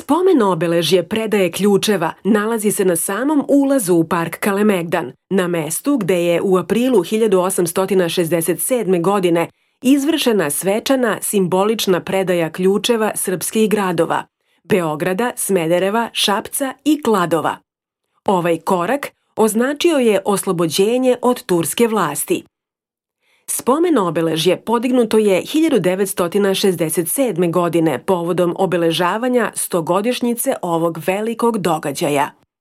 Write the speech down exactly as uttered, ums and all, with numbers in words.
Spomen obeležje predaje ključeva nalazi se na samom ulazu u park Kalemegdan, na mestu gde je u aprilu hiljadu osamsto šezdeset sedme. godine izvršena svečana simbolična predaja ključeva srpskih gradova – Beograda, Smedereva, Šapca i Kladova. Ovaj korak označio je oslobođenje od turske vlasti. Spomen obeležje podignuto je hiljadu devetsto šezdeset sedme. godine povodom obeležavanja stogodišnjice ovog velikog događaja.